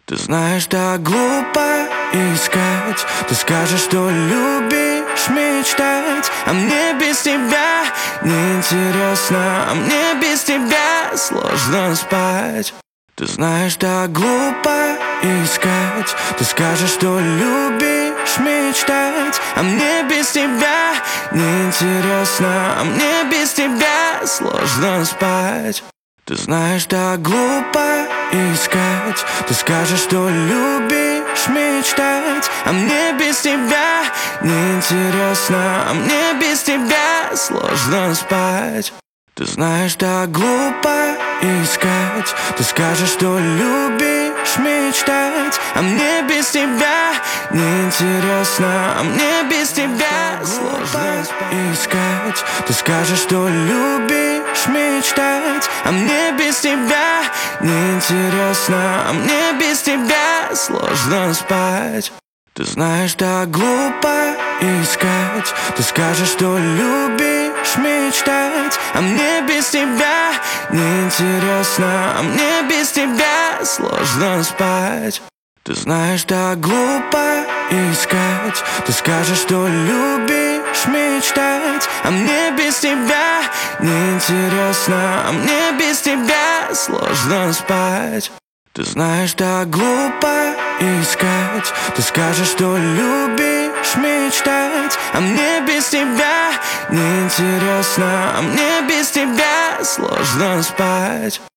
Ты знаешь, так глупо искать. Ты скажешь, что любишь мечтать, а мне без тебя неинтересно, а мне без тебя сложно спать. Ты знаешь, так глупо искать. Ты скажешь, что любишь мечтать, а мне без тебя неинтересно, а мне без тебя сложно спать. Ты знаешь, так глупо искать. Ты скажешь, что любишь мечтать, а мне без тебя неинтересно, а мне без тебя сложно спать. Ты знаешь, так глупо искать. Ты скажешь, что любишь мечтать, а мне без тебя неинтересно, а мне без тебя сложно искать. Ты скажешь, что любишь мечтать, а мне без тебя неинтересно, а мне без тебя сложно спать. Ты знаешь, так глупо искать. Ты скажешь, что любишь мечтать, а мне без тебя неинтересно, а мне без тебя сложно спать. Ты знаешь, так глупо искать. Ты скажешь, что любишь мечтать, а мне без тебя неинтересно, а мне без тебя сложно спать. Ты знаешь, так глупо искать. Ты скажешь, что любишь мечтать, а мне без тебя неинтересно, а мне без тебя сложно спать.